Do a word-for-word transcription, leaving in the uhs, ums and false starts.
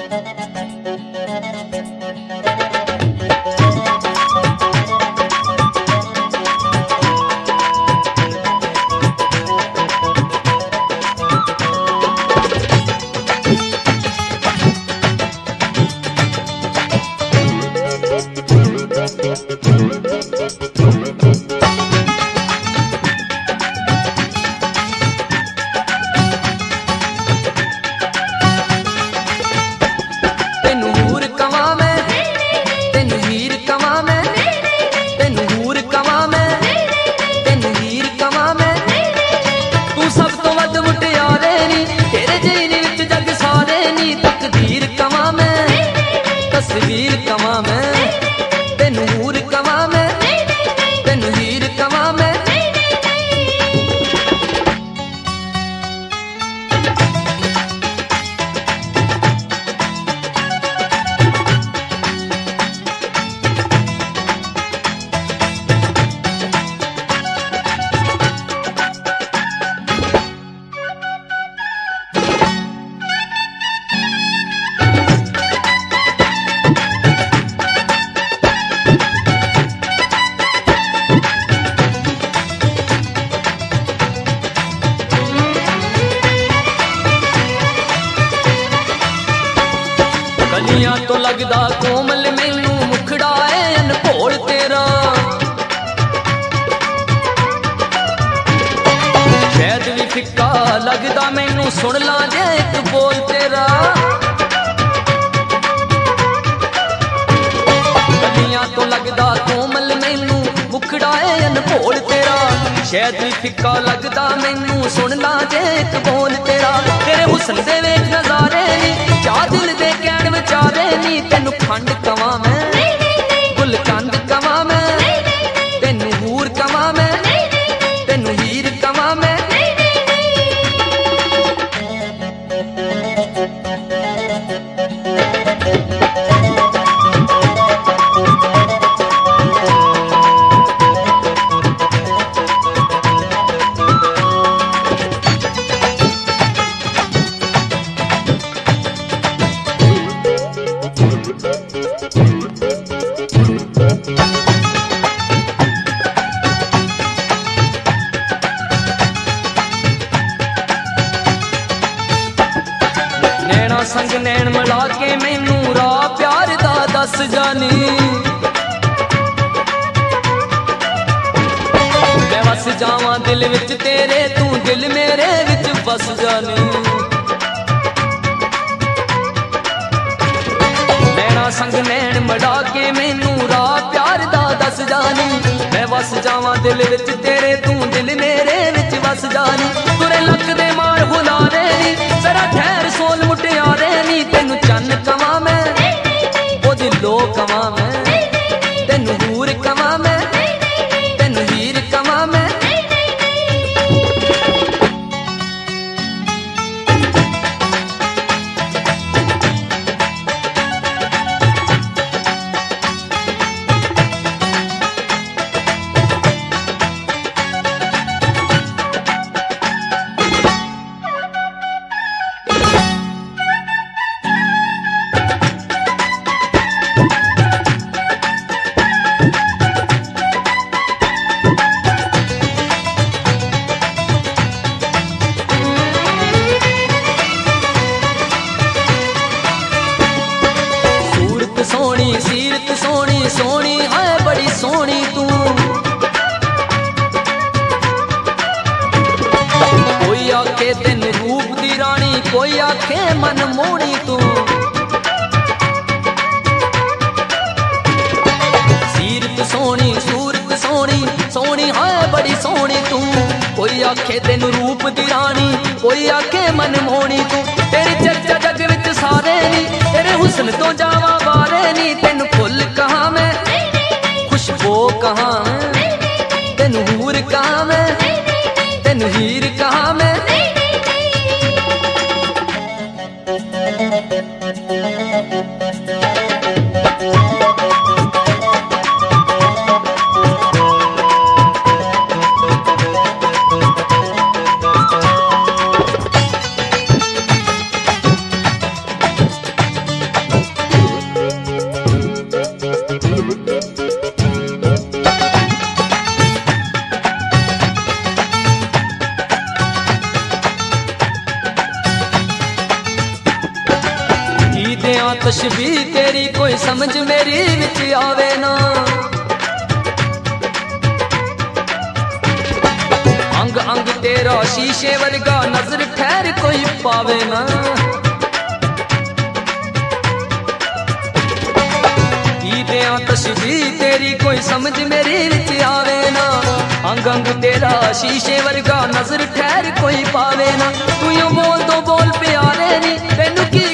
तस्वीर कमा मैं तेनू हूर कमा मैं तेनू हीर कमा मैं। गलियां तो लगदा कोमल मैनू मुखड़ा है अनभोल तेरा, शायद भी फिक्का लगदा मैनू सुन ला जे एक बोल तेरा। गलियां तो लगदा कोमल मैनू मुखड़ा है अनभोल तेरा, शायद भी फिक्का लगदा मैनू सुन ला जे एक बोल तेरा। तेरे हुस्न दे वेख नजारे नी चाह दिल दे कहण विचारे नी, तेनू खंड कवां मैं गुलकंद कवां मैं तेनू हूर कवां मैं तेनू हीर कवां मैं। संग नैन मिला के मैनू राह प्यार दा दस जानी, मैं वस जावां दिल विच तेरे तू दिल मेरे विच बस जानी। नैना संग नैन मिला के मैनू राह प्यार दा दस जानी, मैं वस जावां दिल विच तेरे तू दिल मेरे विच बस जानी। तुरे लक दे मार हुलारे नी जरा ठहर सोल मुटियारे नी, तेनू चन्न कवां मैं ओ दिलो कवां मैं तेनू हूर कवां मैं तेनू हीर कवां मैं। सोनी सीरत सोनी सोनी है बड़ी सोनी तू, कोई आखे तेन रूप दी रानी कोई आखे मन मोनी तू। सीरत सोनी सूरत सोनी सोनी है बड़ी सोनी तू, कोई आखे तेन रूप दी रानी कोई आखे मन मोनी तू। तेरी चर्चा जग विच सारे नी तेरे हुस्न तो जावा बारे नी, तेनू फुल कहां मैं खुशबू कहां तेनू हूर कहां मैं तेनू हीर कहां मैं। तशबीह तेरी कोई समझ मेरी विच आवे ना। अंग अंग तेरा शीशे वर्गा नजर ठहर कोई पावे ना। की दिया तशबीह तेरी कोई समझ मेरी विच आवे ना। अंग अंग तेरा शीशे वर्गा नजर ठहर कोई पावे ना। तू यूं बोल तो बोल प्यारे नी तेनू की